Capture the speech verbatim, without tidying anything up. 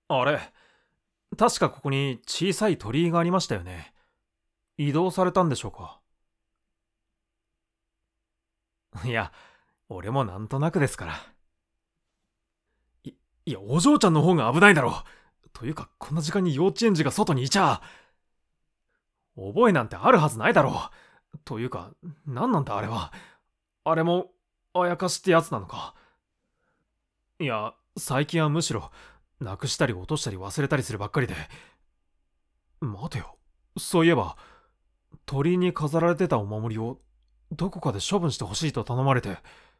あれ、確かここに小さい鳥居がありましたよね。移動されたんでしょうか？いや、俺もなんとなくですから。い、いや、お嬢ちゃんの方が危ないだろう。というか、こんな時間に幼稚園児が外にいちゃ、覚えなんてあるはずないだろう。というか、なんなんだあれは。あれも、あやかしってやつなのか。いや、最近はむしろ、なくしたり落としたり忘れたりするばっかりで。待てよ。そういえば、鳥に飾られてたお守りを、どこかで処分してほしいと頼まれて。